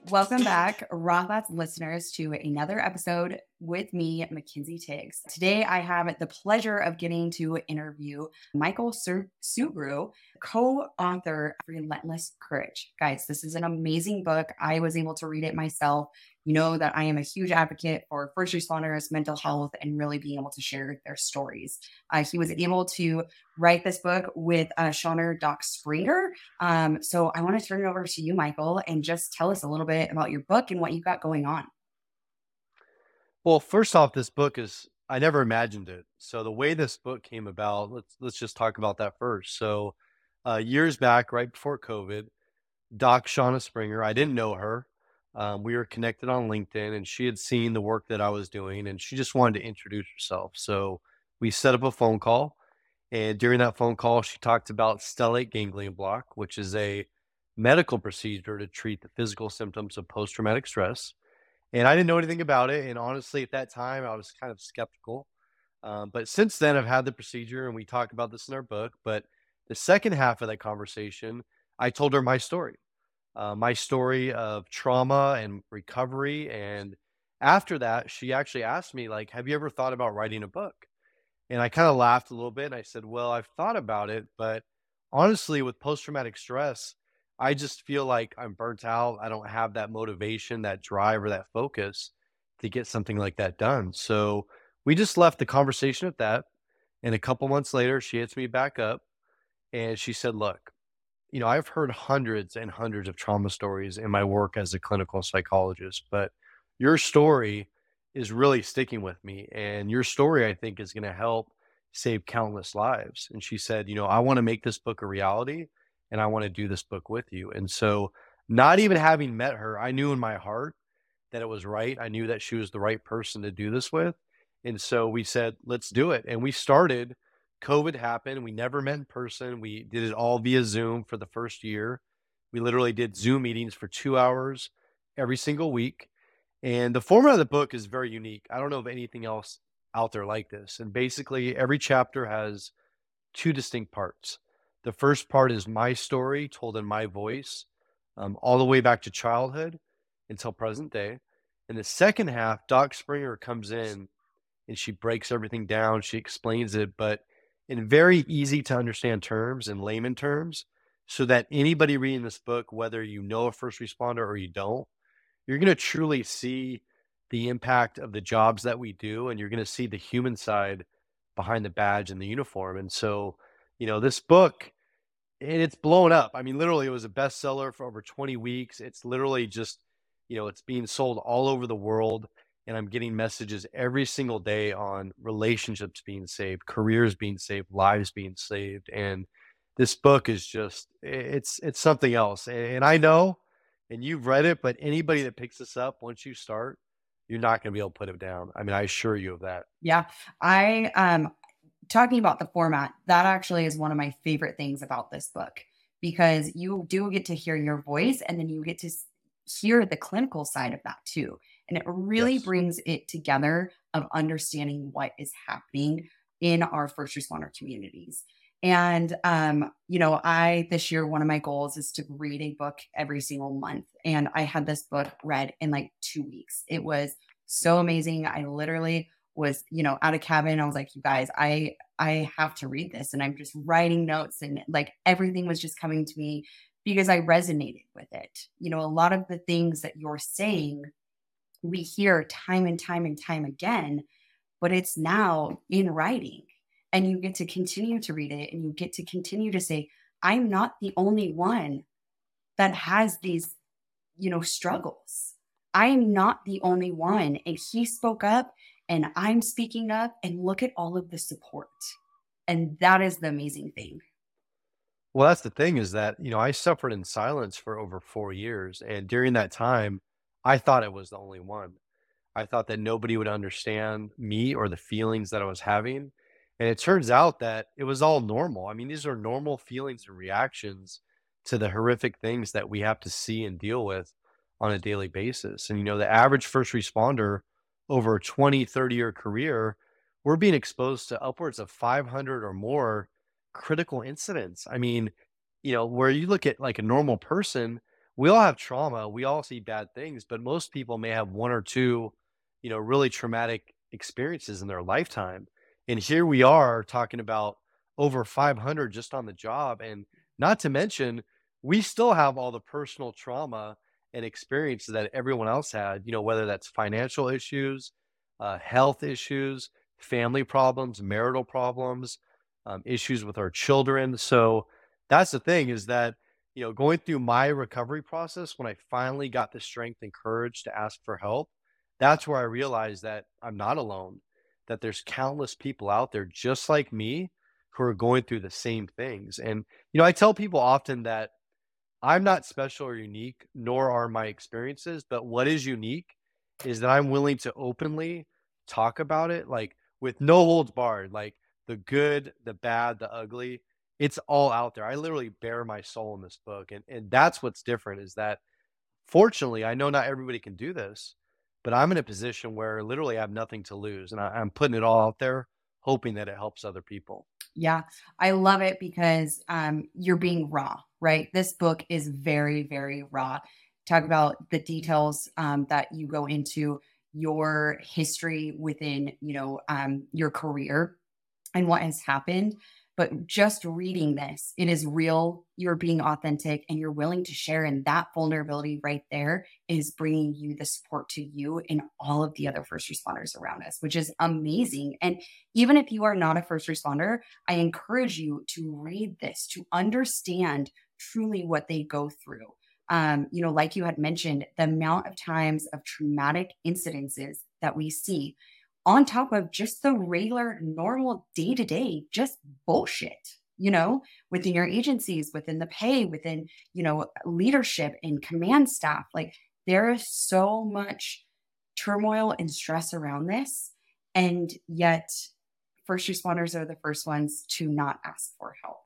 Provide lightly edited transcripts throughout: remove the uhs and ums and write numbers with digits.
Welcome back, Raw Thoughts listeners, to another episode with me, Mackenzie Tiggs. Today, I have the pleasure of getting to interview Michael Subaru, co-author of Relentless Courage. Guys, this is an amazing book. I was able to read it myself. You know that I am a huge advocate for first responders, mental health, and really being able to share their stories. He was able to write this book with Shawner Doc Springer. So I want to turn it over to you, Michael, and just tell us a little bit about your book and what you got going on. Well, first off, this book is I never imagined it. So the way this book came about, let's just talk about that first. So years back, right before COVID, Doc Shauna Springer, I didn't know her. We were connected on LinkedIn, and she had seen the work that I was doing, and she just wanted to introduce herself. So we set up a phone call, and during that phone call, she talked about stellate ganglion block, which is a medical procedure to treat the physical symptoms of post traumatic stress. And I didn't know anything about it, and honestly, at that time, I was kind of skeptical. But since then, I've had the procedure, and we talk about this in our book. But the second half of that conversation, I told her my story of trauma and recovery. And after that, she actually asked me, like, "Have you ever thought about writing a book?" And I kind of laughed a little bit, and I said, "Well, I've thought about it, but honestly, with post traumatic stress, I just feel like I'm burnt out. I don't have that motivation, that drive, or that focus to get something like that done." So we just left the conversation at that. And a couple months later, she hits me back up and she said, "Look, I've heard hundreds and hundreds of trauma stories in my work as a clinical psychologist, but your story is really sticking with me. And your story, I think, is going to help save countless lives." And she said, "I want to make this book a reality and I want to do this book with you." And so, not even having met her, I knew in my heart that it was right. I knew that she was the right person to do this with. And so we said, "Let's do it." And we started. COVID happened. We never met in person. We did it all via Zoom for the first year. We literally did Zoom meetings for 2 hours every single week. And the format of the book is very unique. I don't know of anything else out there like this. And basically, every chapter has two distinct parts. The first part is my story told in my voice, all the way back to childhood until present day. And the second half, Doc Springer comes in and she breaks everything down. She explains it, but in very easy to understand terms and layman terms, so that anybody reading this book, whether you know a first responder or you don't, you're going to truly see the impact of the jobs that we do, and you're going to see the human side behind the badge and the uniform. And so, this book, and it's blown up. I mean, literally, it was a bestseller for over 20 weeks. It's literally just, it's being sold all over the world. And I'm getting messages every single day on relationships being saved, careers being saved, lives being saved. And this book is just, it's something else. And I know, and you've read it, but anybody that picks this up, once you start, you're not going to be able to put it down. I mean, I assure you of that. Yeah, I talking about the format, that actually is one of my favorite things about this book because you do get to hear your voice and then you get to hear the clinical side of that too. And it really Yes. brings it together of understanding what is happening in our first responder communities. And I this year one of my goals is to read a book every single month. And I had this book read in like 2 weeks. It was so amazing. I literally was, at a cabin. I was like, you guys, I have to read this. And I'm just writing notes and like everything was just coming to me because I resonated with it. A lot of the things that you're saying, we hear time and time and time again, but it's now in writing. And you get to continue to read it and you get to continue to say, I'm not the only one that has these, struggles. I am not the only one. And he spoke up and I'm speaking up and look at all of the support. And that is the amazing thing. Well, that's the thing is that, I suffered in silence for over 4 years. And during that time, I thought I was the only one. I thought that nobody would understand me or the feelings that I was having. And it turns out that it was all normal. I mean, these are normal feelings and reactions to the horrific things that we have to see and deal with on a daily basis. And, the average first responder over a 20, 30-year career, we're being exposed to upwards of 500 or more critical incidents. I mean, where you look at like a normal person, we all have trauma, we all see bad things, but most people may have one or two, really traumatic experiences in their lifetime. And here we are talking about over 500 just on the job. And not to mention, we still have all the personal trauma and experiences that everyone else had, whether that's financial issues, health issues, family problems, marital problems, issues with our children. So that's the thing is that, going through my recovery process, when I finally got the strength and courage to ask for help, that's where I realized that I'm not alone, that there's countless people out there just like me who are going through the same things. And, I tell people often that I'm not special or unique, nor are my experiences, but what is unique is that I'm willing to openly talk about it, like with no holds barred, like the good, the bad, the ugly. It's all out there. I literally bare my soul in this book. And that's what's different is that fortunately, I know not everybody can do this, but I'm in a position where literally I have nothing to lose. And I'm putting it all out there, hoping that it helps other people. Yeah, I love it because you're being raw, right? This book is very, very raw. Talk about the details that you go into your history within, your career and what has happened. But just reading this, it is real. You're being authentic and you're willing to share. And that vulnerability right there is bringing you the support to you and all of the other first responders around us, which is amazing. And even if you are not a first responder, I encourage you to read this, to understand truly what they go through. Like you had mentioned, the amount of times of traumatic incidences that we see on top of just the regular, normal day to day, just bullshit, within your agencies, within the pay, within, leadership and command staff. Like there is so much turmoil and stress around this. And yet, first responders are the first ones to not ask for help.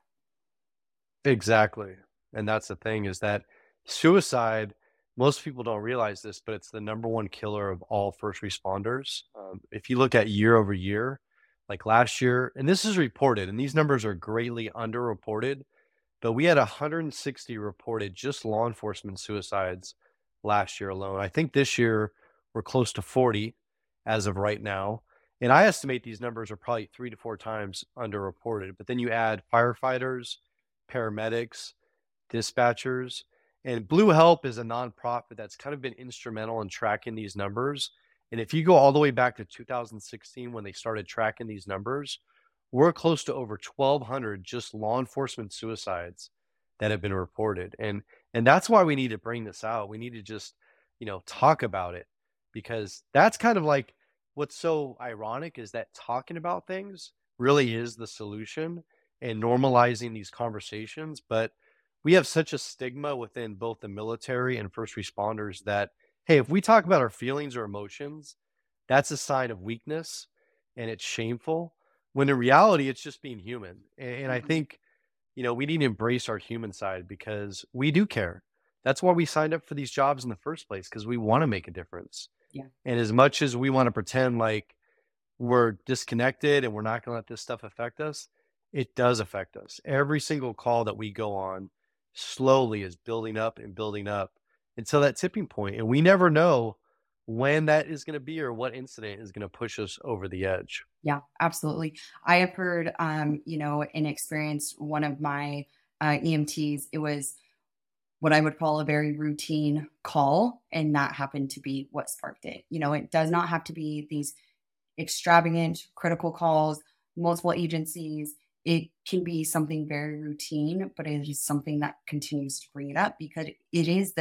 Exactly. And that's the thing is that suicide, most people don't realize this, but it's the number one killer of all first responders. If you look at year over year, like last year, and this is reported, and these numbers are greatly underreported, but we had 160 reported just law enforcement suicides last year alone. I think this year we're close to 40 as of right now. And I estimate these numbers are probably 3 to 4 times underreported. But then you add firefighters, paramedics, dispatchers, and Blue Help is a nonprofit that's kind of been instrumental in tracking these numbers. And if you go all the way back to 2016 when they started tracking these numbers, we're close to over 1,200 just law enforcement suicides that have been reported. And that's why we need to bring this out. We need to just, talk about it because that's kind of like what's so ironic is that talking about things really is the solution and normalizing these conversations. But we have such a stigma within both the military and first responders that, hey, if we talk about our feelings or emotions, that's a sign of weakness and it's shameful. When in reality, it's just being human. And I Mhm. think, we need to embrace our human side because we do care. That's why we signed up for these jobs in the first place because we want to make a difference. Yeah. And as much as we want to pretend like we're disconnected and we're not going to let this stuff affect us, it does affect us. Every single call that we go on slowly is building up until that tipping point, and we never know when that is going to be or what incident is going to push us over the edge. Yeah, absolutely. I have heard, and experienced one of my EMTs. It was what I would call a very routine call, and that happened to be what sparked it. It does not have to be these extravagant, critical calls, multiple agencies. It can be something very routine, but it is something that continues to bring it up because it is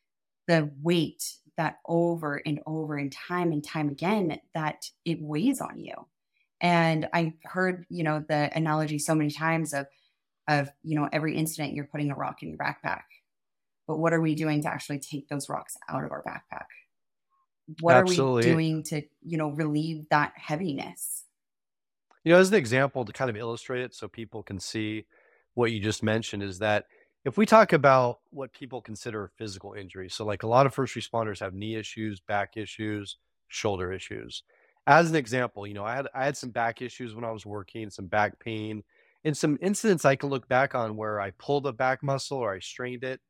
the weight that over and time again that it weighs on you. And I've heard, the analogy so many times of, every incident you're putting a rock in your backpack. But what are we doing to actually take those rocks out of our backpack? What are we Absolutely. doing to, relieve that heaviness? As an example to kind of illustrate it so people can see what you just mentioned is that if we talk about what people consider physical injury, so like a lot of first responders have knee issues, back issues, shoulder issues. As an example, I had some back issues when I was working, some back pain, and some incidents I can look back on where I pulled a back muscle or I strained it.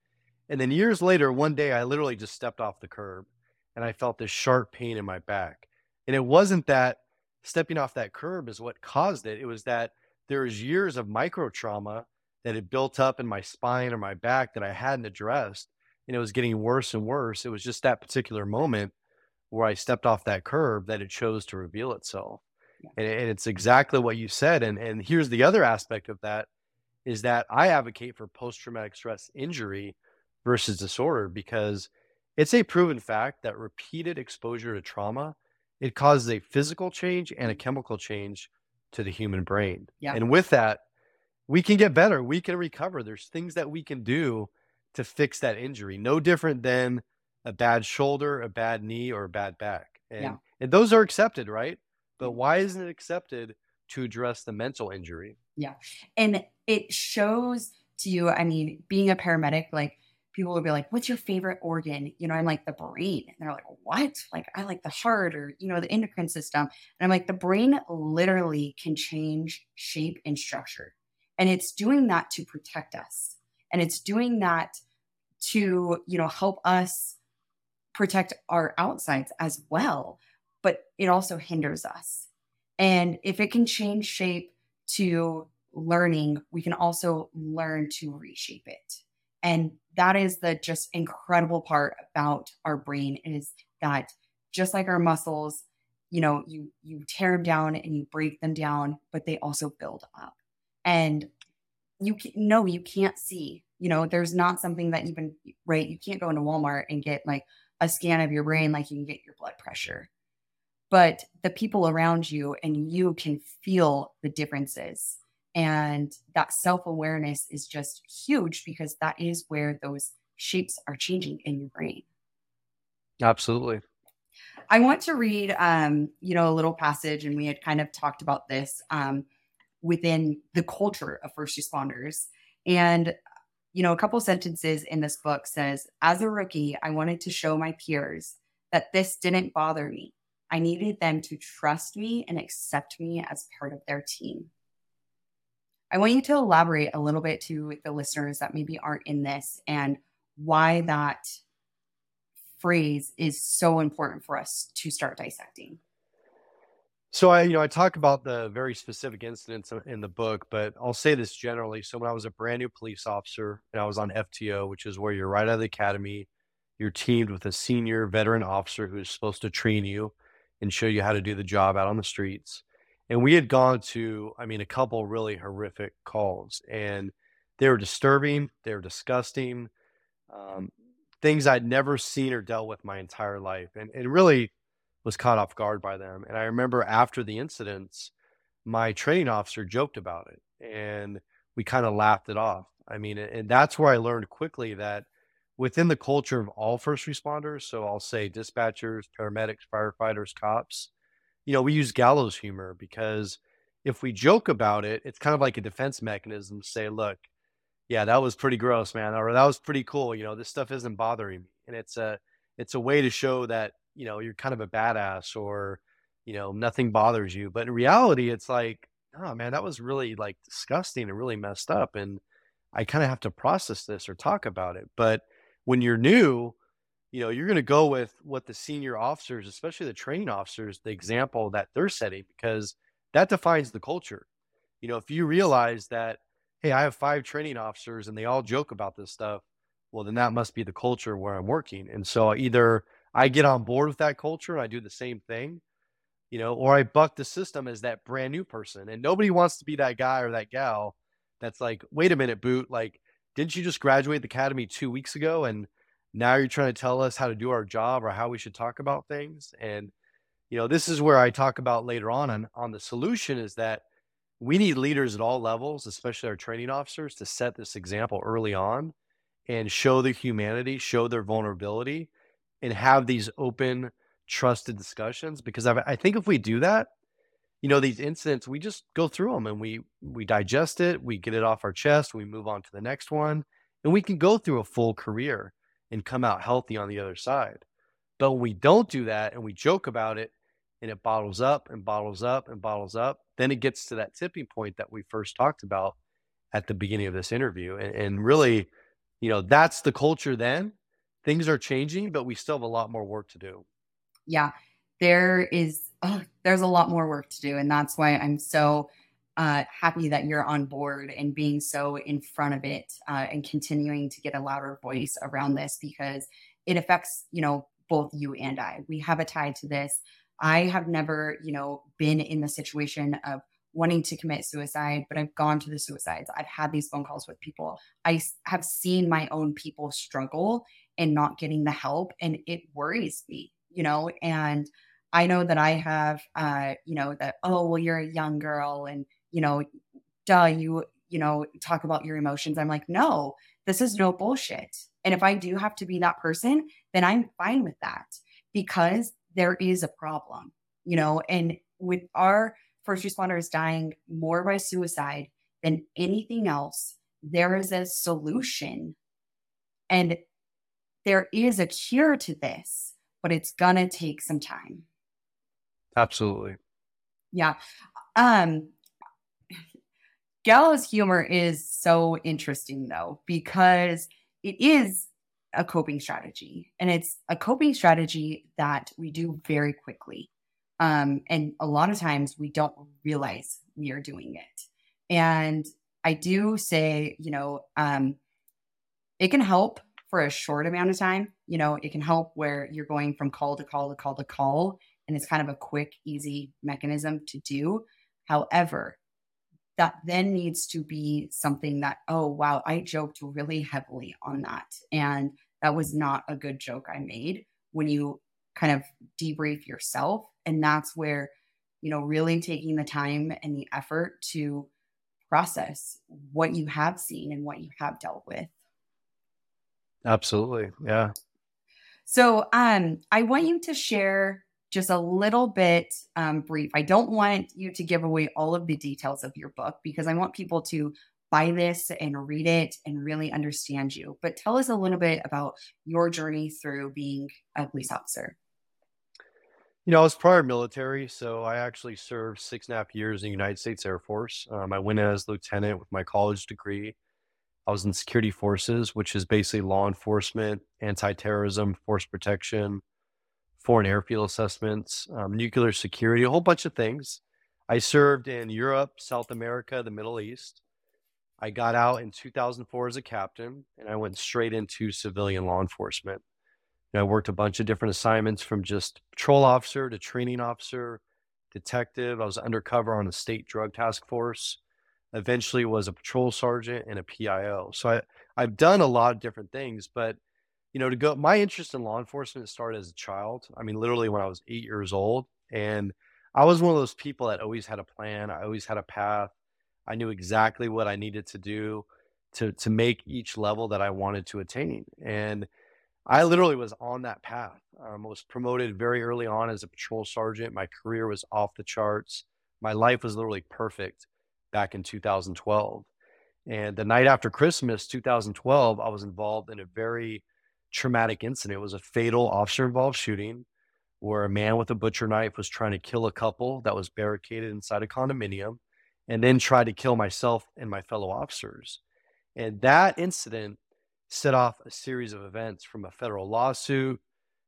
And then years later, one day I literally just stepped off the curb and I felt this sharp pain in my back. And it wasn't that stepping off that curb is what caused it. It was that there was years of micro trauma that had built up in my spine or my back that I hadn't addressed. And it was getting worse and worse. It was just that particular moment where I stepped off that curb that it chose to reveal itself. Yeah. And it's exactly what you said. And here's the other aspect of that is that I advocate for post traumatic stress injury versus disorder because it's a proven fact that repeated exposure to trauma it causes a physical change and a Mhm. chemical change to the human brain. Yeah. And with that, we can get better, we can recover. There's things that we can do to fix that injury. No different than a bad shoulder, a bad knee, or a bad back. Yeah. And those are accepted, right? But Yeah. why isn't it accepted to address the mental injury? Yeah. And it shows to you, I mean, being a paramedic, like people would be like, what's your favorite organ? I'm like, the brain. And they're like, what? Like, I like the heart or, the endocrine system. And I'm like, the brain literally can change shape and structure. And it's doing that to protect us. And it's doing that to, help us protect our outsides as well. But it also hinders us. And if it can change shape to learning, we can also learn to reshape it. And that is the just incredible part about our brain is that just like our muscles, you tear them down and you break them down, but they also build up. And no, you can't see. There's not something that even right. You can't go into Walmart and get like a scan of your brain like you can get your blood pressure, but the people around you and you can feel the differences. And that self awareness is just huge because that is where those shapes are changing in your brain. Absolutely. I want to read, a little passage, and we had kind of talked about this within the culture of first responders. And, a couple sentences in this book says, as a rookie, I wanted to show my peers that this didn't bother me. I needed them to trust me and accept me as part of their team. I want you to elaborate a little bit to the listeners that maybe aren't in this and why that phrase is so important for us to start dissecting. So I talk about the very specific incidents in the book, but I'll say this generally. So when I was a brand new police officer and I was on FTO, which is where you're right out of the academy, you're teamed with a senior veteran officer who's supposed to train you and show you how to do the job out on the streets. And we had gone to, I mean, a couple really horrific calls, and they were disturbing, they were disgusting, um, things I'd never seen or dealt with my entire life. And really, was caught off guard by them. And I remember after the incidents, my training officer joked about it and we kind of laughed it off. I mean, and that's where I learned quickly that within the culture of all first responders, so I'll say dispatchers, paramedics, firefighters, cops, we use gallows humor because if we joke about it, it's kind of like a defense mechanism to say, look, yeah, that was pretty gross, man, or that was pretty cool, this stuff isn't bothering me. And it's a way to show that, you're kind of a badass or, nothing bothers you. But in reality, it's like, oh man, that was really like disgusting and really messed up. And I kind of have to process this or talk about it. But when you're new, you're going to go with what the senior officers, especially the training officers, the example that they're setting, because that defines the culture. If you realize that, hey, I have 5 training officers and they all joke about this stuff, well, then that must be the culture where I'm working. And so either I get on board with that culture and I do the same thing, or I buck the system as that brand new person. And nobody wants to be that guy or that gal that's like, wait a minute, boot, like, didn't you just graduate the academy 2 weeks ago? And now you're trying to tell us how to do our job or how we should talk about things. And, this is where I talk about later on the solution is that we need leaders at all levels, especially our training officers, to set this example early on and show their humanity, show their vulnerability, and have these open, trusted discussions. Because I think if we do that, these incidents, we just go through them and we digest it, we get it off our chest, we move on to the next one, and we can go through a full career and come out healthy on the other side. But when we don't do that and we joke about it and it bottles up and bottles up and bottles up, then it gets to that tipping point that we first talked about at the beginning of this interview. And really, That's the culture then. Things are changing, but we still have a lot more work to do. Yeah, there's a lot more work to do, and that's why I'm so happy that you're on board and being so in front of it, and continuing to get a louder voice around this because it affects both you and I. We have a tie to this. I have never been in the situation of wanting to commit suicide, but I've gone to the suicides. I've had these phone calls with people. Have seen my own people struggle and not getting the help, and it worries me, and I know that I have, that, oh, well, you're a young girl and, duh, talk about your emotions. I'm like, no, this is no bullshit. And if I do have to be that person, then I'm fine with that because there is a problem, and with our first responders dying more by suicide than anything else, there is a solution. And there is a cure to this, but it's gonna take some time. Absolutely. Yeah. Um, Gallows humor is so interesting though, because it is a coping strategy and it's a coping strategy that we do very quickly. And a lot of times we don't realize we are doing it. And I do say, it can help for a short amount of time. It can help where you're going from call to call to call to call, and it's kind of a quick, easy mechanism to do. However, that then needs to be something that, oh, wow, I joked really heavily on that. And that was not a good joke I made when you kind of debrief yourself. And that's where, really taking the time and the effort to process what you have seen and what you have dealt with. Absolutely. Yeah. So, I want you to share just a little bit brief. I don't want you to give away all of the details of your book because I want people to buy this and read it and really understand you. But tell us a little bit about your journey through being a police officer. I was prior military, so I actually served 6.5 years in the United States Air Force. I went in as lieutenant with my college degree. I was in security forces, which is basically law enforcement, anti-terrorism, force protection, foreign airfield assessments, nuclear security, a whole bunch of things. I served in Europe, South America, the Middle East. I got out in 2004 as a captain, and I went straight into civilian law enforcement. I worked a bunch of different assignments from just patrol officer to training officer, detective. I was undercover on a state drug task force. Eventually was a patrol sergeant and a PIO. So I've done a lot of different things, but to go my interest in law enforcement started as a child. I mean, literally when I was 8 years old. And I was one of those people that always had a plan. I always had a path. I knew exactly what I needed to do to make each level that I wanted to attain. And I literally was on that path. I was promoted very early on as a patrol sergeant. My career was off the charts. My life was literally perfect back in 2012. And the night after Christmas, 2012, I was involved in a very traumatic incident. It was a fatal officer involved shooting where a man with a butcher knife was trying to kill a couple that was barricaded inside a condominium and then tried to kill myself and my fellow officers. And that incident set off a series of events from a federal lawsuit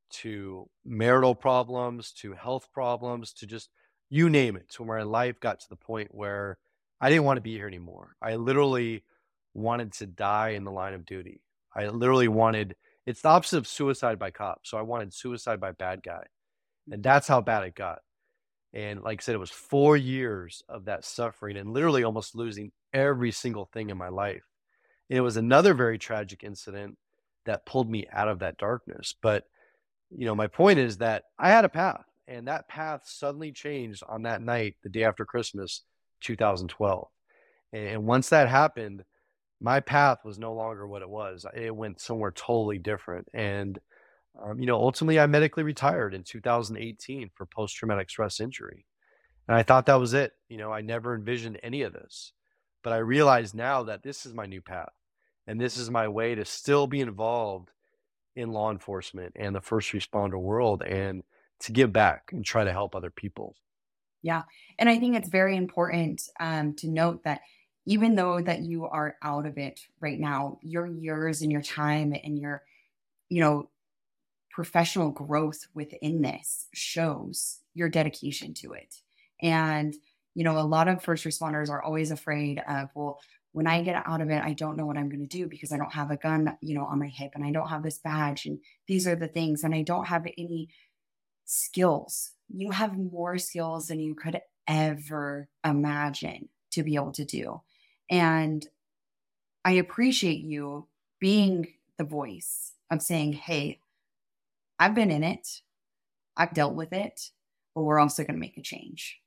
to marital problems to health problems to just you name it, to where my life got to the point where I didn't want to be here anymore. I literally wanted to die in the line of duty. I literally wanted it's the opposite of suicide by cop. So I wanted suicide by bad guy. And that's how bad it got. And like I said, it was 4 years of that suffering and literally almost losing every single thing in my life. And it was another very tragic incident that pulled me out of that darkness. But, my point is that I had a path, and that path suddenly changed on that night, the day after Christmas, 2012. And once that happened, my path was no longer what it was. It went somewhere totally different. And, ultimately, I medically retired in 2018 for post traumatic stress injury. And I thought that was it. I never envisioned any of this. But I realize now that this is my new path. And this is my way to still be involved in law enforcement and the first responder world and to give back and try to help other people. Yeah. And I think it's very important to note that, even though that you are out of it right now, your years and your time and your, you know, professional growth within this shows your dedication to it. And, a lot of first responders are always afraid of, well, when I get out of it, I don't know what I'm going to do because I don't have a gun, on my hip and I don't have this badge. And these are the things. And I don't have any skills. You have more skills than you could ever imagine to be able to do. And I appreciate you being the voice of saying, hey, I've been in it, I've dealt with it, but we're also going to make a change.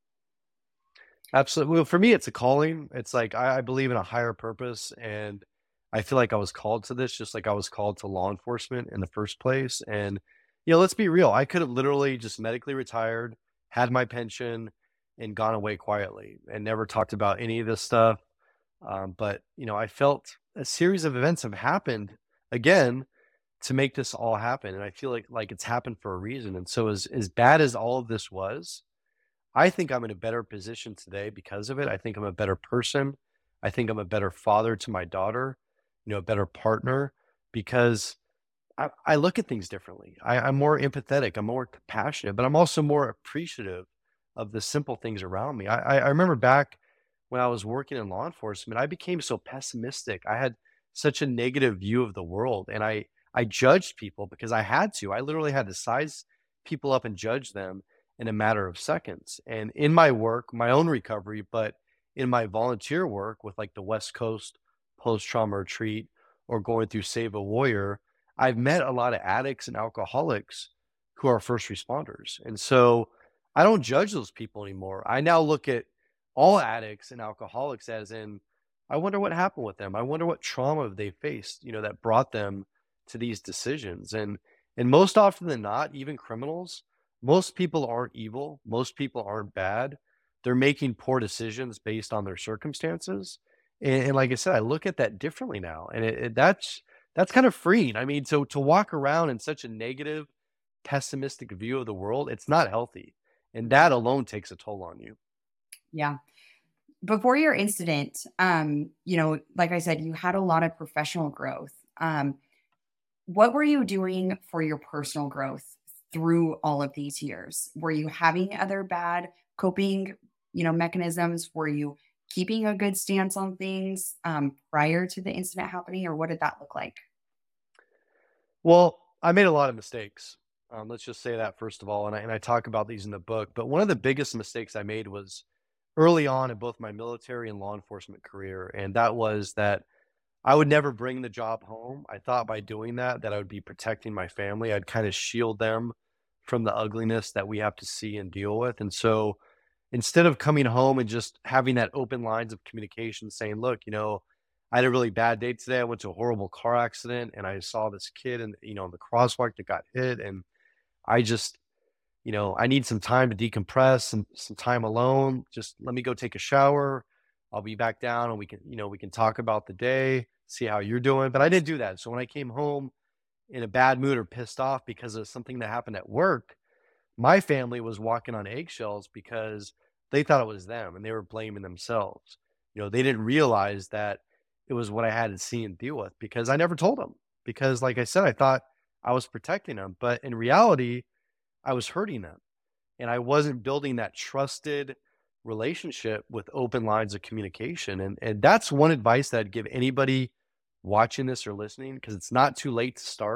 Absolutely. Well, for me, it's a calling. It's like I believe in a higher purpose, and I feel like I was called to this, just like I was called to law enforcement in the first place. And let's be real. I could have literally just medically retired, had my pension, and gone away quietly and never talked about any of this stuff. But I felt a series of events have happened again to make this all happen, and I feel like it's happened for a reason. And so, as bad as all of this was, I think I'm in a better position today because of it. I think I'm a better person. I think I'm a better father to my daughter, a better partner because I look at things differently. I'm more empathetic. I'm more compassionate, but I'm also more appreciative of the simple things around me. I remember back when I was working in law enforcement, I became so pessimistic. I had such a negative view of the world, and I judged people because I had to. I literally had to size people up and judge them in a matter of seconds. And in my work, my own recovery, but in my volunteer work with like the West Coast post trauma retreat or going through Save a Warrior, I've met a lot of addicts and alcoholics who are first responders. And so I don't judge those people anymore. I now look at all addicts and alcoholics as in, I wonder what happened with them. I wonder what trauma they faced, that brought them to these decisions. And most often than not, even criminals, most people aren't evil. Most people aren't bad. They're making poor decisions based on their circumstances. And like I said, I look at that differently now. And that's kind of freeing. I mean, to walk around in such a negative, pessimistic view of the world, it's not healthy. And that alone takes a toll on you. Yeah. Before your incident, like I said, you had a lot of professional growth. What were you doing for your personal growth through all of these years? Were you having other bad coping, mechanisms? Were you keeping a good stance on things prior to the incident happening, or what did that look like? Well, I made a lot of mistakes. Let's just say that first of all, and I talk about these in the book. But one of the biggest mistakes I made was early on in both my military and law enforcement career, and that was that I would never bring the job home. I thought by doing that I would be protecting my family. I'd kind of shield them from the ugliness that we have to see and deal with. And so instead of coming home and just having that open lines of communication saying, look, I had a really bad day today. I went to a horrible car accident and I saw this kid and in the crosswalk that got hit. And I just, I need some time to decompress and some time alone. Just let me go take a shower. I'll be back down and we can talk about the day, see how you're doing. But I didn't do that. So when I came home in a bad mood or pissed off because of something that happened at work, my family was walking on eggshells because they thought it was them and they were blaming themselves. They didn't realize that it was what I had to see and deal with because I never told them. Because, like I said, I thought I was protecting them. But in reality, I was hurting them. And I wasn't building that trusted relationship with open lines of communication. And that's one advice that I'd give anybody watching this or listening, because it's not too late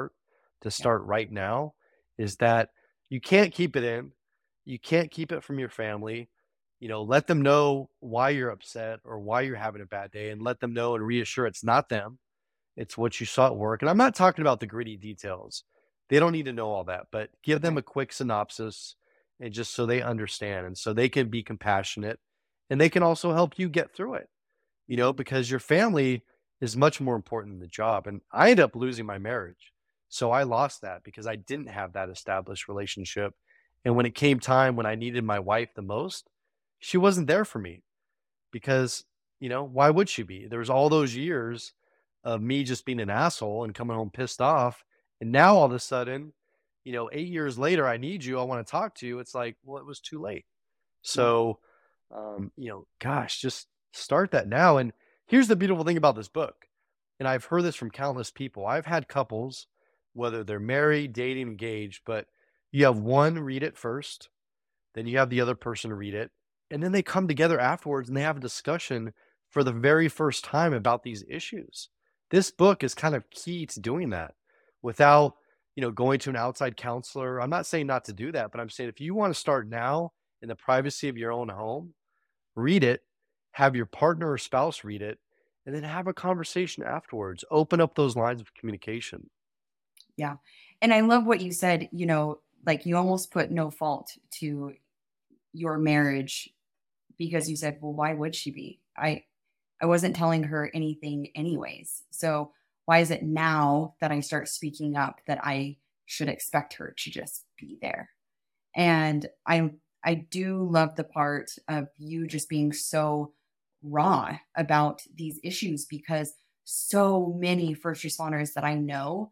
to Yeah. start right now, is that you can't keep it in. You can't keep it from your family. Let them know why you're upset or why you're having a bad day and let them know and reassure it's not them. It's what you saw at work. And I'm not talking about the gritty details. They don't need to know all that, but give them Right. a quick synopsis and just so they understand and so they can be compassionate and they can also help you get through it, because your family is much more important than the job. And I ended up losing my marriage. So I lost that because I didn't have that established relationship. And when it came time when I needed my wife the most, she wasn't there for me because, why would she be? There was all those years of me just being an asshole and coming home pissed off. And now all of a sudden, 8 years later, I need you. I want to talk to you. It's like, well, it was too late. Yeah. So, gosh, just Start that now. And here's the beautiful thing about this book. And I've heard this from countless people. I've had couples, whether they're married, dating, engaged, but you have one read it first, then you have the other person read it, and then they come together afterwards and they have a discussion for the very first time about these issues. This book is kind of key to doing that without, going to an outside counselor. I'm not saying not to do that, but I'm saying if you want to start now in the privacy of your own home, read it, have your partner or spouse read it, and then have a conversation afterwards. Open up those lines of communication. Yeah. And I love what you said, like you almost put no fault to your marriage because you said, well, why would she be? I wasn't telling her anything anyways. So why is it now that I start speaking up that I should expect her to just be there? And I do love the part of you just being so raw about these issues because so many first responders that I know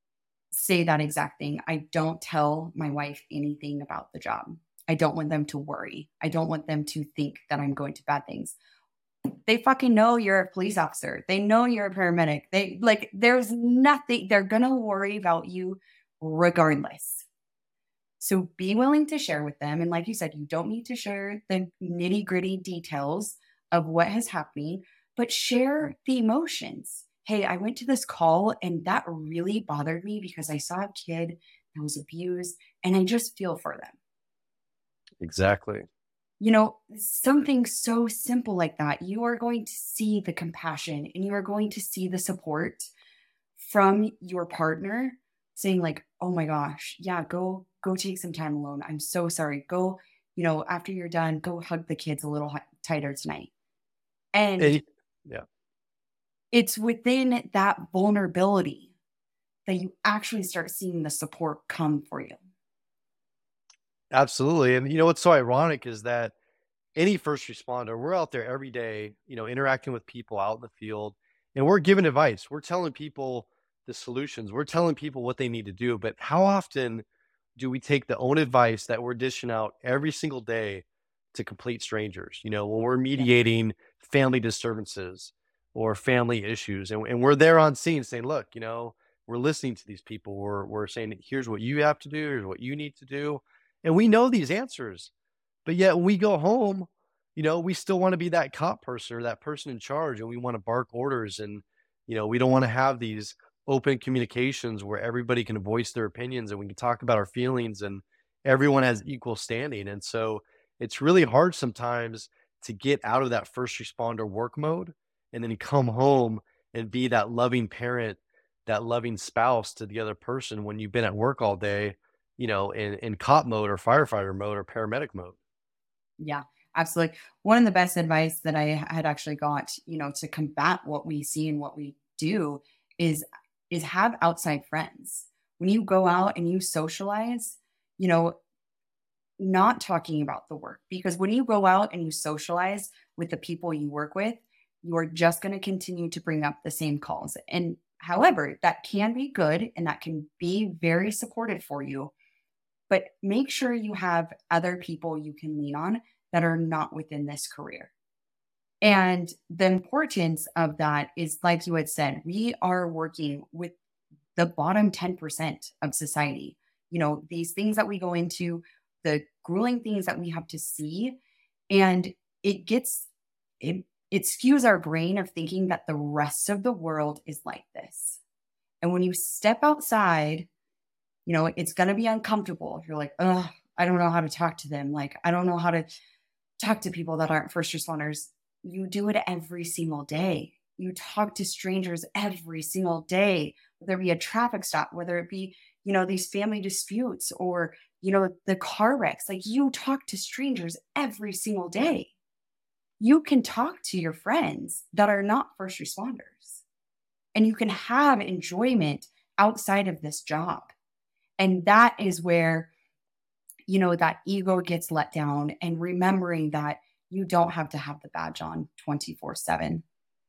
say that exact thing. I don't tell my wife anything about the job. I don't want them to worry. I don't want them to think that I'm going to bad things. They fucking know you're a police officer. They know you're a paramedic. They like, there's nothing, they're going to worry about you regardless. So be willing to share with them. And like you said, you don't need to share the nitty gritty details of what has happened, but share the emotions. Hey, I went to this call and that really bothered me because I saw a kid that was abused and I just feel for them. Exactly. Something so simple like that, you are going to see the compassion and you are going to see the support from your partner saying like, oh my gosh, yeah, go take some time alone. I'm so sorry. Go, after you're done, go hug the kids a little tighter tonight. And And yeah. it's within that vulnerability that you actually start seeing the support come for you. Absolutely. And what's so ironic is that any first responder, we're out there every day, interacting with people out in the field, and we're giving advice. We're telling people the solutions. We're telling people what they need to do. But how often do we take the own advice that we're dishing out every single day to complete strangers? When we're Yeah. mediating family disturbances or family issues, and we're there on scene saying, look, we're listening to these people. We're saying, here's what you have to do. Here's what you need to do. And we know these answers, but yet when we go home, we still want to be that cop person or that person in charge, and we want to bark orders, and we don't want to have these open communications where everybody can voice their opinions and we can talk about our feelings and everyone has equal standing. And so it's really hard sometimes to get out of that first responder work mode and then come home and be that loving parent, that loving spouse to the other person when you've been at work all day, in cop mode or firefighter mode or paramedic mode. Yeah, absolutely. One of the best advice that I had actually got, to combat what we see and what we do is have outside friends. When you go out and you socialize, you know, not talking about the work because when you go out and you socialize with the people you work with, you are just going to continue to bring up the same calls. And however, that can be good and that can be very supportive for you, but make sure you have other people you can lean on that are not within this career. And the importance of that is, like you had said, we are working with the bottom 10% of society. These things that we go into, the grueling things that we have to see, and it gets, it skews our brain of thinking that the rest of the world is like this. And when you step outside, it's going to be uncomfortable. You're like, oh, I don't know how to talk to them. Like, I don't know how to talk to people that aren't first responders. You do it every single day. You talk to strangers every single day, whether it be a traffic stop, whether it be, these family disputes or, the car wrecks. Like you talk to strangers every single day. You can talk to your friends that are not first responders and you can have enjoyment outside of this job. And that is where, that ego gets let down and remembering that you don't have to have the badge on 24/7.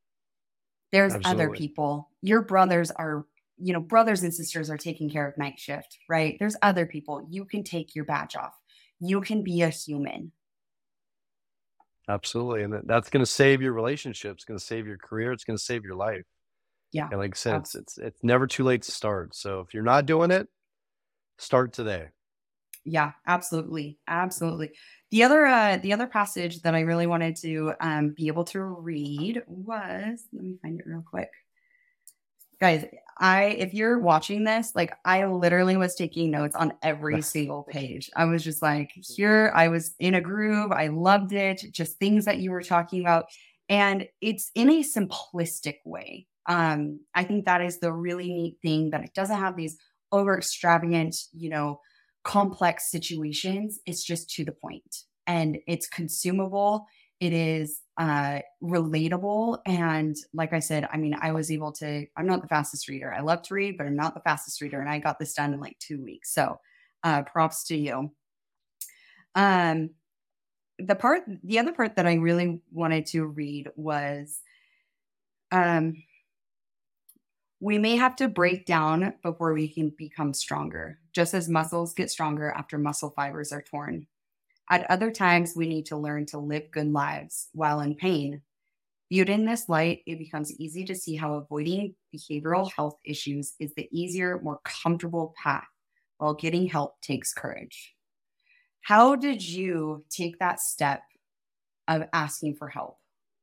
There's other Absolutely. people. Your brothers are, brothers and sisters are taking care of night shift, right? There's other people. You can take your badge off. You can be a human. Absolutely, and that's gonna save your relationship, it's gonna save your career, it's gonna save your life, Yeah. and like I said, it's Abs- it's it's never too late to start, so if you're not doing it, start today. yeah, absolutely. Absolutely. The other passage that I really wanted to be able to read was, let me find it real quick. Guys, I if you're watching this, like I literally was taking notes on every single page. I was just like, here, I was in a groove. I loved it. Just things that you were talking about. And it's in a simplistic way. I think that is the really neat thing that it doesn't have these over extravagant, complex situations. It's just to the point and it's consumable. It is relatable. And like I said, I mean, I was able to, I'm not the fastest reader. I love to read, but I'm not the fastest reader. And I got this done in like 2 weeks. So props to you. Um, the other part that I really wanted to read was um, we may have to break down before we can become stronger, just as muscles get stronger after muscle fibers are torn. At other times, we need to learn to live good lives while in pain. Viewed in this light, it becomes easy to see how avoiding behavioral health issues is the easier, more comfortable path, while getting help takes courage. How did you take that step of asking for help?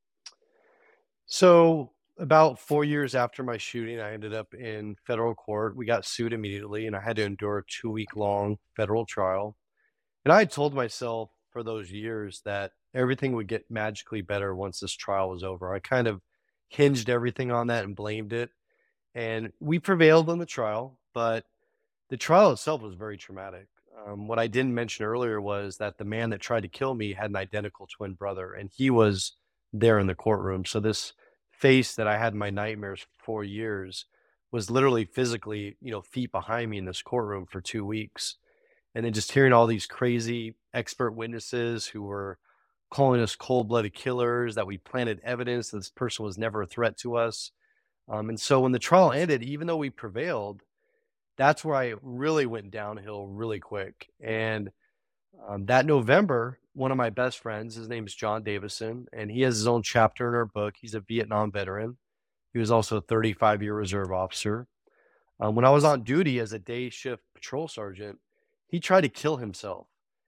So, about 4 years after my shooting, I ended up in federal court. We got sued immediately, and I had to endure a 2-week-long federal trial. And I had told myself for those years that everything would get magically better once this trial was over. I kind of hinged everything on that and blamed it. And we prevailed in the trial, but the trial itself was very traumatic. What I didn't mention earlier was that the man that tried to kill me had an identical twin brother, and he was there in the courtroom. So this face that I had in my nightmares for 4 years was literally physically, feet behind me in this courtroom for 2 weeks. And then just hearing all these crazy expert witnesses who were calling us cold-blooded killers, that we planted evidence that this person was never a threat to us. And so when the trial ended, even though we prevailed, that's where I really went downhill really quick. And that November, one of my best friends, his name is John Davison, and he has his own chapter in our book. He's a Vietnam veteran. He was also a 35-year reserve officer. When I was on duty as a day shift patrol sergeant, he tried to kill himself.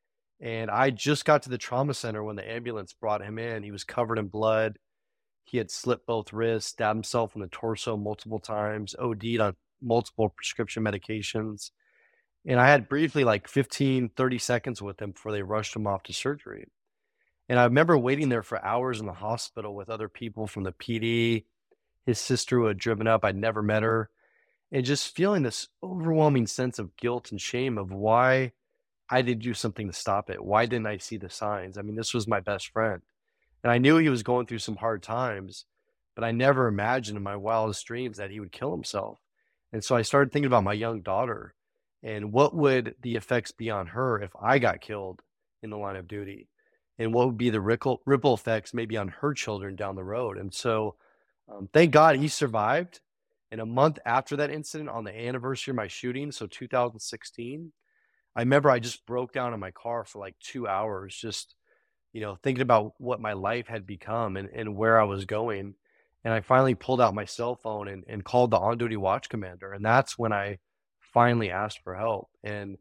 And I just got to the trauma center when the ambulance brought him in. He was covered in blood. He had slit both wrists, stabbed himself in the torso multiple times, OD'd on multiple prescription medications. And I had briefly like 15, 30 seconds with him before they rushed him off to surgery. And I remember waiting there for hours in the hospital with other people from the PD, his sister who had driven up. I'd never met her, and just feeling this overwhelming sense of guilt and shame of why I didn't do something to stop it. Why didn't I see the signs? I mean, this was my best friend. And I knew he was going through some hard times, but I never imagined in my wildest dreams that he would kill himself. And so I started thinking about my young daughter and what would the effects be on her if I got killed in the line of duty? And what would be the ripple effects maybe on her children down the road? And so thank God he survived. And a month after that incident, on the anniversary of my shooting, so 2016, I remember I just broke down in my car for like 2 hours, just thinking about what my life had become and where I was going. And I finally pulled out my cell phone and called the on duty watch commander. And that's when I finally asked for help. And,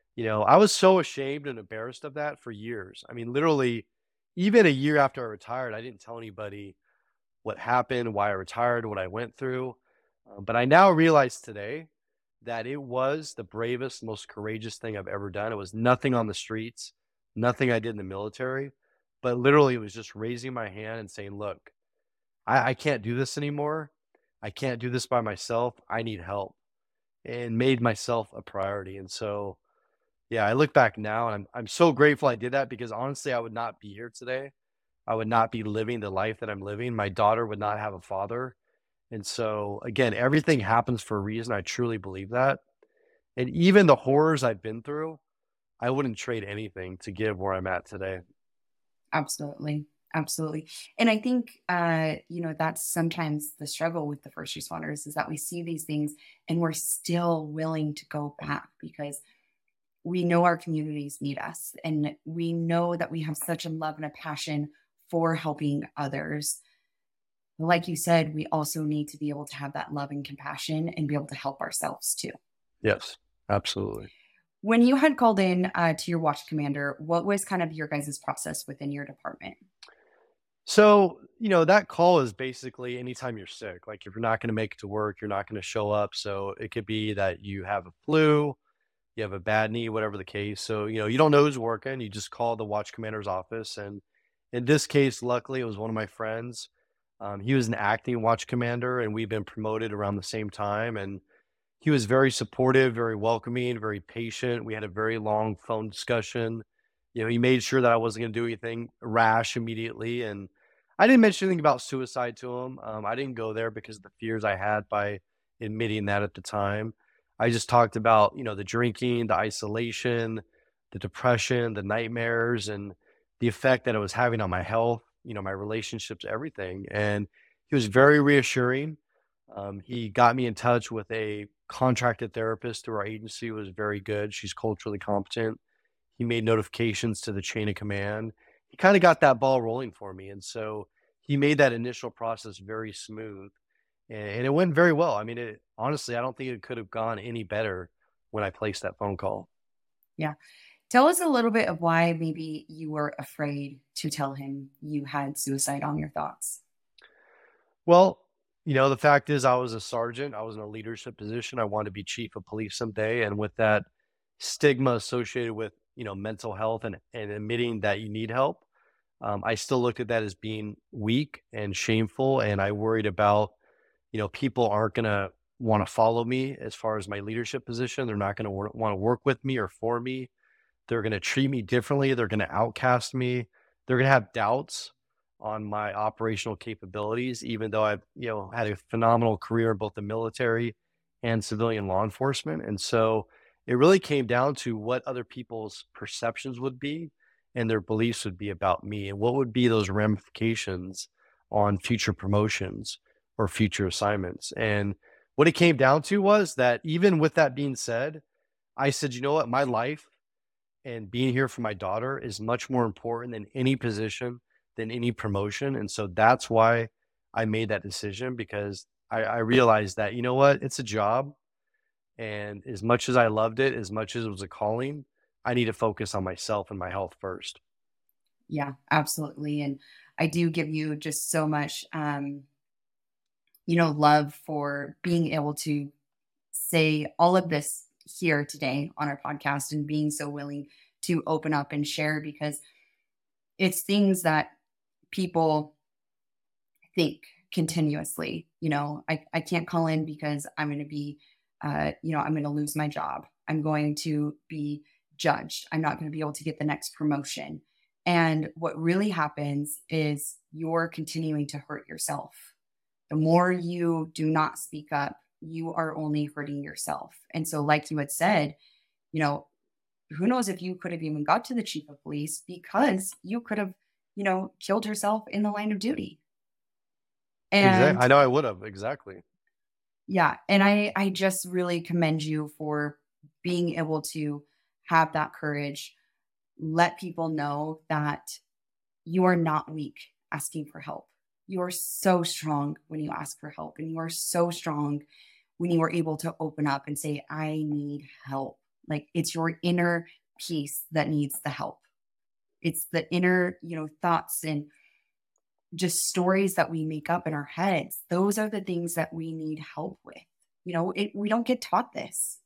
I was so ashamed and embarrassed of that for years. I mean, literally, even a year after I retired, I didn't tell anybody what happened, why I retired, what I went through. But I now realize today that it was the bravest, most courageous thing I've ever done. It was nothing on the streets, nothing I did in the military, but literally it was just raising my hand and saying, look, I can't do this anymore. I can't do this by myself. I need help, and made myself a priority. And so, yeah, I look back now and I'm so grateful I did that because honestly, I would not be here today. I would not be living the life that I'm living. My daughter would not have a father. And so, again, everything happens for a reason. I truly believe that. And even the horrors I've been through, I wouldn't trade anything to get where I'm at today. Absolutely. Absolutely. And I think, that's sometimes the struggle with the first responders is that we see these things and we're still willing to go back because we know our communities need us. And we know that we have such a love and a passion for helping others. Like you said, we also need to be able to have that love and compassion and be able to help ourselves too. Yes, absolutely. When you had called in to your watch commander, what was kind of your guys' process within your department? So, that call is basically anytime you're sick. Like if you're not going to make it to work, you're not going to show up. So it could be that you have a flu, you have a bad knee, whatever the case. So, you don't know who's working. You just call the watch commander's office. And in this case, luckily, it was one of my friends. He was an acting watch commander, and we've been promoted around the same time. And he was very supportive, very welcoming, very patient. We had a very long phone discussion. He made sure that I wasn't going to do anything rash immediately. And I didn't mention anything about suicide to him. I didn't go there because of the fears I had by admitting that at the time. I just talked about, the drinking, the isolation, the depression, the nightmares, and the effect that it was having on my health, my relationships, everything. And he was very reassuring. He got me in touch with a contracted therapist through our agency who was very good. She's culturally competent. He made notifications to the chain of command. He kind of got that ball rolling for me. And so he made that initial process very smooth and it went very well. I mean, honestly, I don't think it could have gone any better when I placed that phone call. Yeah. Tell us a little bit of why maybe you were afraid to tell him you had suicide on your thoughts. Well, the fact is, I was a sergeant. I was in a leadership position. I wanted to be chief of police someday. And with that stigma associated with, mental health and admitting that you need help, I still looked at that as being weak and shameful. And I worried about, people aren't going to want to follow me as far as my leadership position. They're not going to want to work with me or for me. They're gonna treat me differently, they're gonna outcast me, they're gonna have doubts on my operational capabilities, even though I've, had a phenomenal career in both the military and civilian law enforcement, and so it really came down to what other people's perceptions would be and their beliefs would be about me, and what would be those ramifications on future promotions or future assignments, and what it came down to was that even with that being said, I said, "You know what? My life and being here for my daughter is much more important than any position, than any promotion. And so that's why I made that decision because I realized that, you know what, it's a job. And as much as I loved it, as much as it was a calling, I need to focus on myself and my health first. Yeah, absolutely. And I do give you just so much, love for being able to say all of this here today on our podcast and being so willing to open up and share because it's things that people think continuously. I can't call in because I'm going to be, I'm going to lose my job. I'm going to be judged. I'm not going to be able to get the next promotion. And what really happens is you're continuing to hurt yourself. The more you do not speak up, you are only hurting yourself. And so, like you had said, you know, who knows if you could have even got to the chief of police because you could have, killed yourself in the line of duty. Exactly. And I know I would have. Exactly. yeah, and I just really commend you for being able to have that courage, let people know that you are not weak asking for help. You are so strong when you ask for help, and you are so strong when you are able to open up and say, I need help. Like it's your inner peace that needs the help. It's the inner, thoughts and just stories that we make up in our heads. Those are the things that we need help with. We don't get taught this.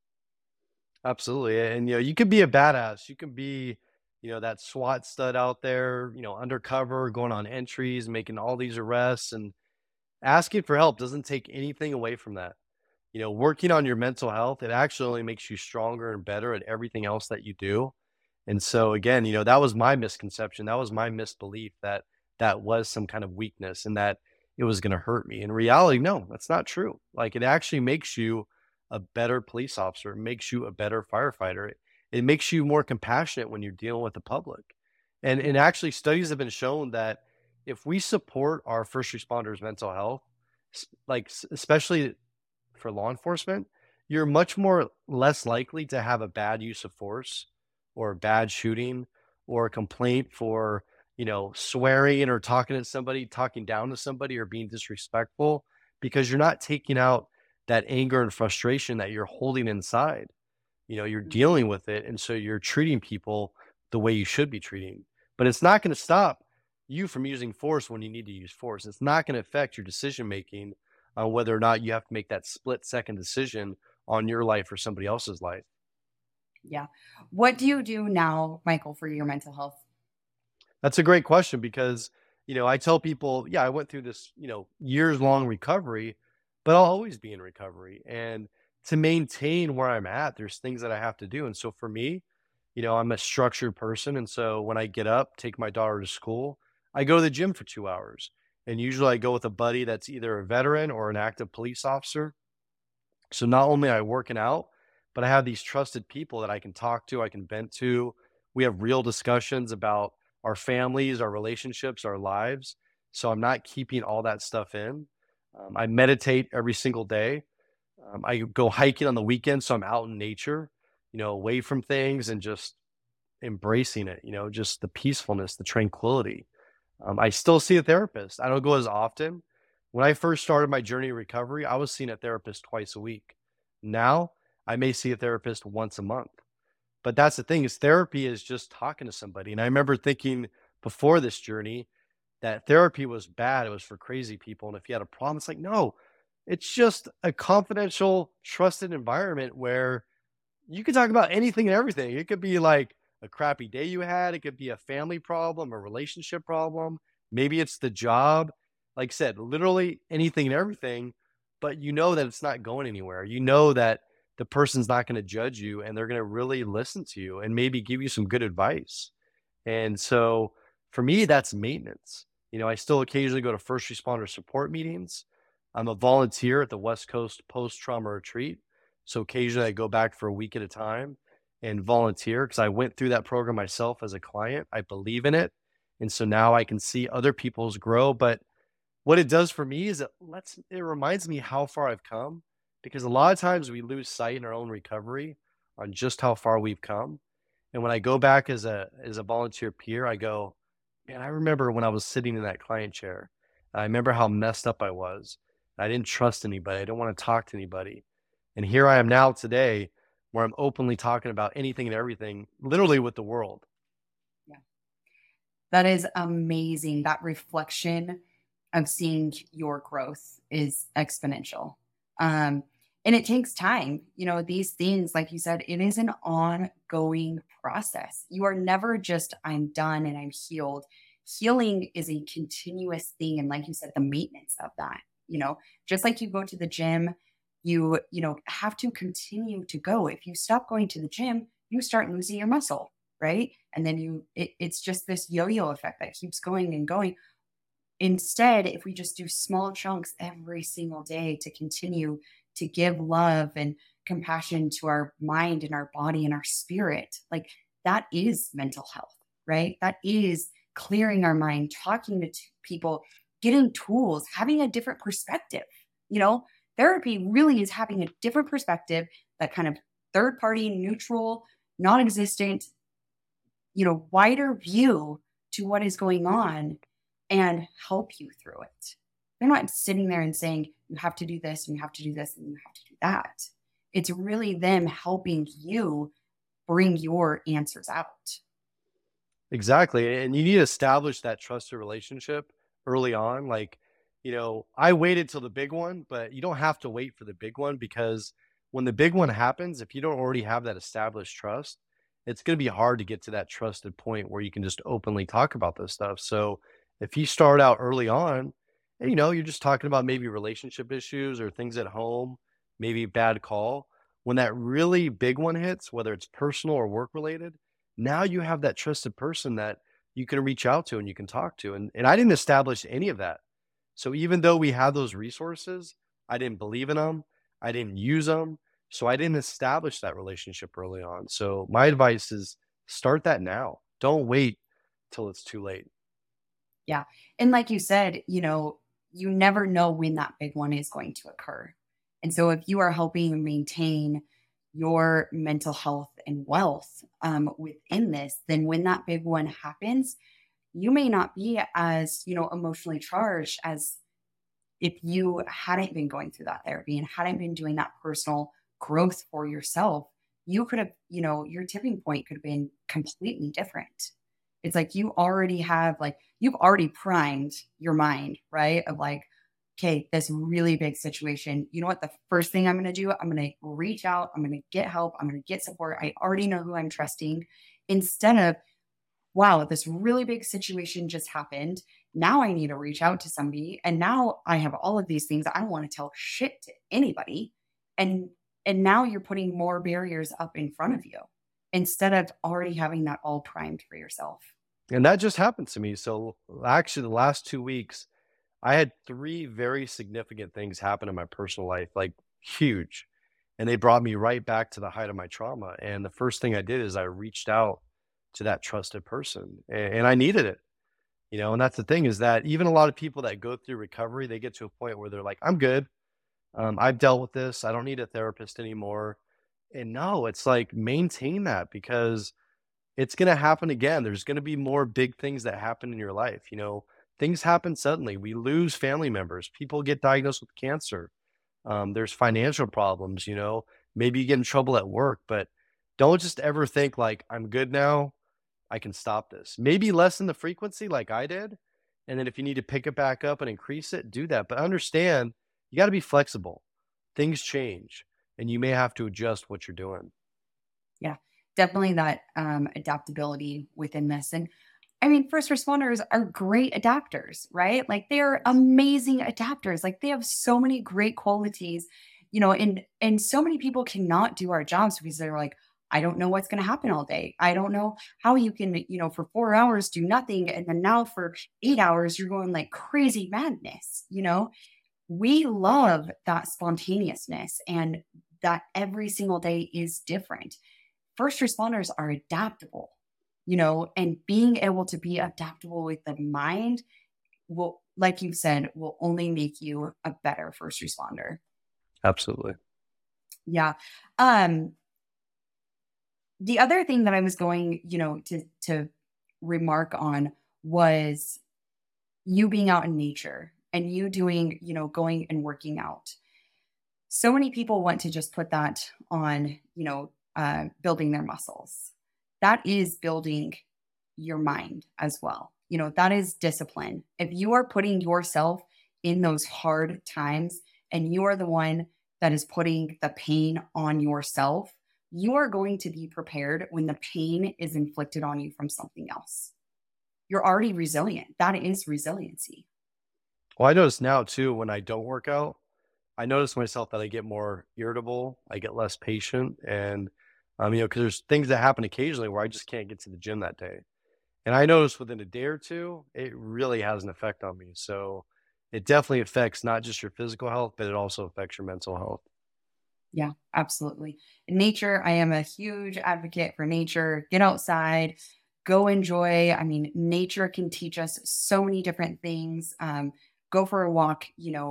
Absolutely. And, you could be a badass. You can be, that SWAT stud out there, undercover, going on entries, making all these arrests. And asking for help doesn't take anything away from that. Working on your mental health, it actually only makes you stronger and better at everything else that you do. And so again, that was my misconception. That was my misbelief that that was some kind of weakness and that it was going to hurt me. In reality, no, that's not true. Like it actually makes you a better police officer. It makes you a better firefighter. It makes you more compassionate when you're dealing with the public. And actually studies have been shown that if we support our first responders' mental health, especially for law enforcement, you're much more less likely to have a bad use of force or a bad shooting or a complaint for swearing or talking to somebody, talking down to somebody, or being disrespectful, because you're not taking out that anger and frustration that you're holding inside. You're Mhm. dealing with it. And so you're treating people the way you should be treating. But it's not going to stop you from using force when you need to use force. It's not going to affect your decision making on whether or not you have to make that split second decision on your life or somebody else's life. Yeah. What do you do now, Michael, for your mental health? That's a great question because, I tell people, yeah, I went through this, years long recovery, but I'll always be in recovery. And to maintain where I'm at, there's things that I have to do. And so for me, I'm a structured person. And so when I get up, take my daughter to school, I go to the gym for 2 hours. And usually I go with a buddy that's either a veteran or an active police officer. So not only am I working out, but I have these trusted people that I can talk to, I can vent to. We have real discussions about our families, our relationships, our lives. So I'm not keeping all that stuff in. I meditate every single day. I go hiking on the weekend, so I'm out in nature, away from things and just embracing it, just the peacefulness, the tranquility. I still see a therapist. I don't go as often. When I first started my journey of recovery, I was seeing a therapist twice a week. Now, I may see a therapist once a month. But that's the thing is therapy is just talking to somebody. And I remember thinking before this journey that therapy was bad. It was for crazy people. And if you had a problem, it's like, no, it's just a confidential, trusted environment where you can talk about anything and everything. It could be like a crappy day you had, it could be a family problem, a relationship problem, maybe it's the job. Like I said, literally anything and everything, but you know that it's not going anywhere. You know that the person's not going to judge you and they're going to really listen to you and maybe give you some good advice. And so for me, that's maintenance. I still occasionally go to first responder support meetings. I'm a volunteer at the West Coast Post Trauma Retreat. So occasionally I go back for a week at a time and volunteer because I went through that program myself as a client. I believe in it. And so now I can see other people's grow. But what it does for me is it reminds me how far I've come because a lot of times we lose sight in our own recovery on just how far we've come. And when I go back as a volunteer peer, I go, man, I remember when I was sitting in that client chair. I remember how messed up I was. I didn't trust anybody. I didn't want to talk to anybody. And here I am now today where I'm openly talking about anything and everything, literally with the world. Yeah. That is amazing. That reflection of seeing your growth is exponential. Um, and it takes time. These things, like you said, it is an ongoing process. You are never just, I'm done and I'm healed. Healing is a continuous thing. And like you said, the maintenance of that, just like you go to the gym, you have to continue to go. If you stop going to the gym, you start losing your muscle, right? And then it's just this yo-yo effect that keeps going and going. Instead, if we just do small chunks every single day to continue to give love and compassion to our mind and our body and our spirit, like that is mental health, right? That is clearing our mind, talking to people, getting tools, having a different perspective. You know, Therapy really is having a different perspective, that kind of third party, neutral, non existent, wider view to what is going on and help you through it. They're not sitting there and saying, you have to do this and you have to do this and you have to do that. It's really them helping you bring your answers out. Exactly. And you need to establish that trusted relationship early on. Like, I waited till the big one, but you don't have to wait for the big one because when the big one happens, if you don't already have that established trust, it's going to be hard to get to that trusted point where you can just openly talk about this stuff. So if you start out early on, and, you're just talking about maybe relationship issues or things at home, maybe bad call, when that really big one hits, whether it's personal or work related, now you have that trusted person that you can reach out to and you can talk to. And I didn't establish any of that. So even though we had those resources, I didn't believe in them. I didn't use them. So I didn't establish that relationship early on. So my advice is start that now. Don't wait till it's too late. Yeah. And like you said, you never know when that big one is going to occur. And so if you are helping maintain your mental health and wealth within this, then when that big one happens, you may not be as, emotionally charged as if you hadn't been going through that therapy and hadn't been doing that personal growth for yourself. You could have, your tipping point could have been completely different. It's like you've already primed your mind, right? Of like, okay, this really big situation. You know what? The first thing I'm going to do, I'm going to reach out. I'm going to get help. I'm going to get support. I already know who I'm trusting, instead of, wow, this really big situation just happened. Now I need to reach out to somebody. And now I have all of these things. I don't want to tell shit to anybody. And now you're putting more barriers up in front of you instead of already having that all primed for yourself. And that just happened to me. So actually, the last 2 weeks, I had three very significant things happen in my personal life, like huge. And they brought me right back to the height of my trauma. And the first thing I did is I reached out to that trusted person, and I needed it. And that's the thing, is that even a lot of people that go through recovery, they get to a point where they're like, I'm good. I've dealt with this. I don't need a therapist anymore. And no, it's like maintain that, because it's going to happen again. There's going to be more big things that happen in your life. Things happen suddenly. We lose family members. People get diagnosed with cancer. There's financial problems. Maybe you get in trouble at work, but don't just ever think like, I'm good now, I can stop this. Maybe lessen the frequency like I did. And then if you need to pick it back up and increase it, do that. But understand, you got to be flexible. Things change, and you may have to adjust what you're doing. Yeah, definitely that adaptability within this. And I mean, first responders are great adapters, right? Like they're amazing adapters. Like they have so many great qualities, and so many people cannot do our jobs because they're like, I don't know what's going to happen all day. I don't know how you can, for 4 hours do nothing. And then now for 8 hours, you're going like crazy madness. We love that spontaneousness and that every single day is different. First responders are adaptable, and being able to be adaptable with the mind will, like you said, will only make you a better first responder. Absolutely. Yeah. Um, the other thing that I was going, to remark on was you being out in nature and you doing, going and working out. So many people want to just put that on, building their muscles. That is building your mind as well. That is discipline. If you are putting yourself in those hard times and you are the one that is putting the pain on yourself, you are going to be prepared when the pain is inflicted on you from something else. You're already resilient. That is resiliency. Well, I notice now too, when I don't work out, I notice myself that I get more irritable, I get less patient, and because there's things that happen occasionally where I just can't get to the gym that day. And I notice within a day or two, it really has an effect on me. So it definitely affects not just your physical health, but it also affects your mental health. Yeah, absolutely. Nature, I am a huge advocate for nature. Get outside, go enjoy. I mean, nature can teach us so many different things. Go for a walk,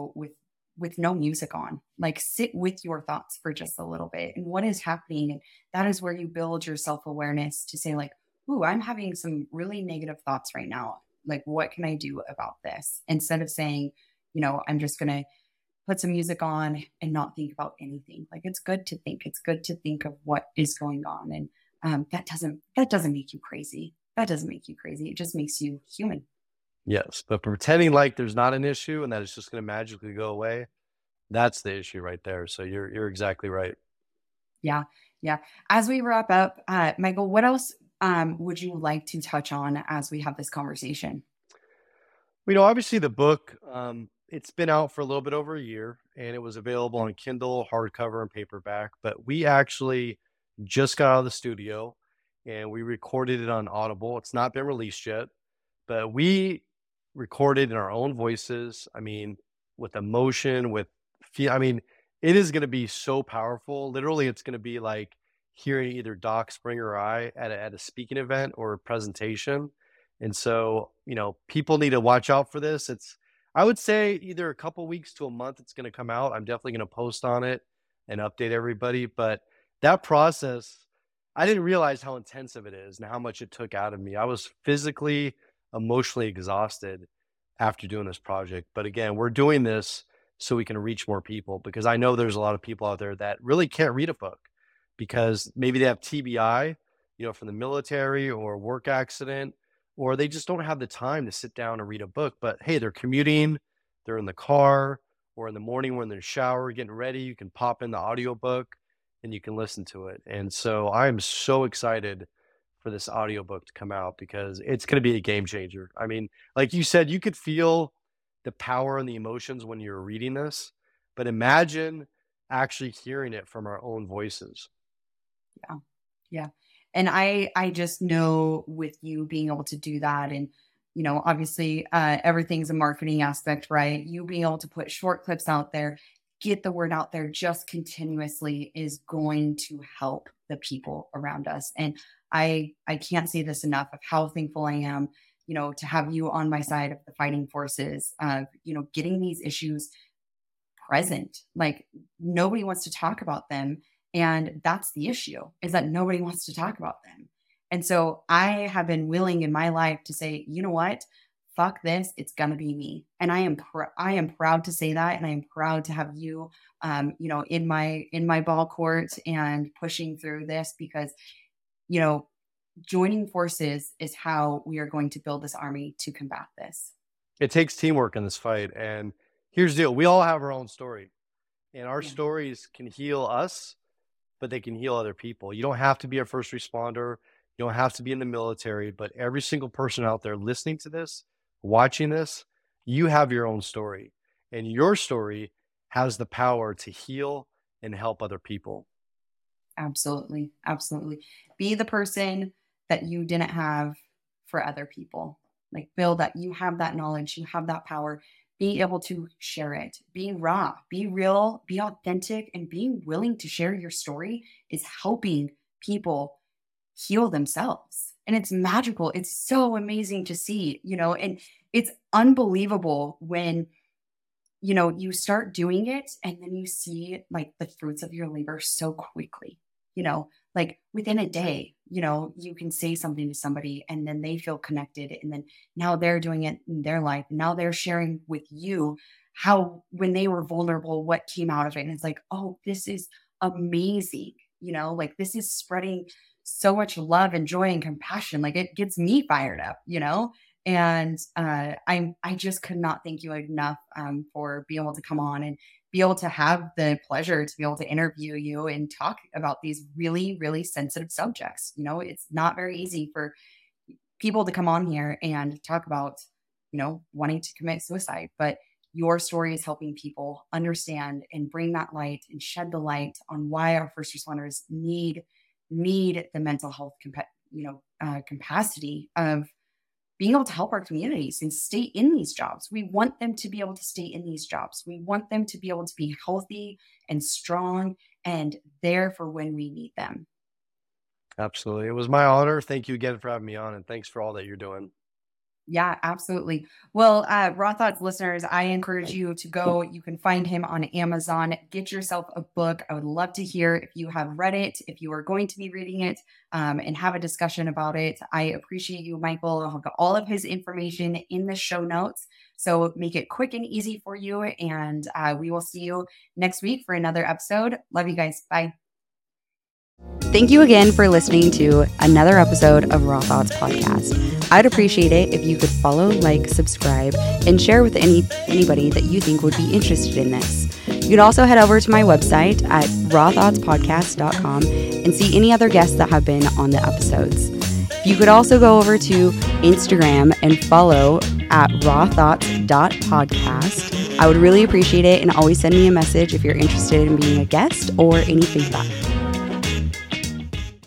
with no music on. Like sit with your thoughts for just a little bit and what is happening. And that is where you build your self-awareness to say, like, ooh, I'm having some really negative thoughts right now. Like, what can I do about this? Instead of saying, I'm just gonna put some music on and not think about anything. Like it's good to think. It's good to think of what is going on, and that doesn't make you crazy. That doesn't make you crazy. It just makes you human. Yes, but pretending like there's not an issue and that it's just going to magically go away, that's the issue right there. So you're exactly right. Yeah, yeah. As we wrap up, Michael, what else would you like to touch on as we have this conversation? Obviously the book, it's been out for a little bit over a year, and it was available on Kindle, hardcover, and paperback. But we actually just got out of the studio and we recorded it on Audible. It's not been released yet, but we recorded in our own voices. I mean, with emotion, with feel. I mean, it is going to be so powerful. Literally, it's going to be like hearing either Doc Springer or I at a speaking event or a presentation. And so, people need to watch out for this. I would say either a couple weeks to a month it's going to come out. I'm definitely going to post on it and update everybody. But that process, I didn't realize how intensive it is and how much it took out of me. I was physically emotionally exhausted after doing this project. But again, we're doing this so we can reach more people, because I know there's a lot of people out there that really can't read a book because maybe they have TBI, from the military or work accident, or they just don't have the time to sit down and read a book. But hey, they're commuting, they're in the car, or in the morning when they're in the shower getting ready, you can pop in the audiobook and you can listen to it. And so I am so excited for this audiobook to come out because it's going to be a game changer. I mean, like you said, you could feel the power and the emotions when you're reading this, but imagine actually hearing it from our own voices. Yeah. Yeah. And I just know with you being able to do that, and, obviously everything's a marketing aspect, right? You being able to put short clips out there, get the word out there just continuously is going to help the people around us. And I can't say this enough of how thankful I am, to have you on my side of the fighting forces of, getting these issues present. Like, nobody wants to talk about them. And that's the issue, is that nobody wants to talk about them. And so I have been willing in my life to say, you know what? Fuck this. It's gonna be me. And I am proud to say that. And I am proud to have you, in my ball court and pushing through this, because, you know, joining forces is how we are going to build this army to combat this. It takes teamwork in this fight. And here's the deal: we all have our own story, and our Yeah. stories can heal us, but they can heal other people. You don't have to be a first responder. You don't have to be in the military, but every single person out there listening to this, watching this, you have your own story, and your story has the power to heal and help other people. Absolutely. Absolutely. Be the person that you didn't have for other people. Like, build that you have that knowledge, you have that power. Be able to share it. Be raw, be real, be authentic, and being willing to share your story is helping people heal themselves. And it's magical. It's so amazing to see, and it's unbelievable when you start doing it and then you see like the fruits of your labor so quickly, like within a day, you can say something to somebody and then they feel connected. And then now they're doing it in their life. Now they're sharing with you how, when they were vulnerable, what came out of it. And it's like, oh, this is amazing. Like, this is spreading so much love and joy and compassion. Like, it gets me fired up. And I just could not thank you enough for being able to come on and be able to have the pleasure to be able to interview you and talk about these really, really sensitive subjects. It's not very easy for people to come on here and talk about, wanting to commit suicide, but your story is helping people understand and bring that light and shed the light on why our first responders need the mental health capacity of being able to help our communities and stay in these jobs. We want them to be able to stay in these jobs. We want them to be able to be healthy and strong and there for when we need them. Absolutely. It was my honor. Thank you again for having me on, and thanks for all that you're doing. Yeah, absolutely. Well, Raw Thoughts listeners, I encourage you to go. You can find him on Amazon. Get yourself a book. I would love to hear if you have read it, if you are going to be reading it, and have a discussion about it. I appreciate you, Michael. I'll have all of his information in the show notes. So make it quick and easy for you. And we will see you next week for another episode. Love you guys. Bye. Thank you again for listening to another episode of Raw Thoughts Podcast. I'd appreciate it if you could follow, like, subscribe, and share with anybody that you think would be interested in this. You can also head over to my website at rawthoughtspodcast.com and see any other guests that have been on the episodes. You could also go over to Instagram and follow at rawthoughts.podcast. I would really appreciate it, and always send me a message if you're interested in being a guest or any feedback.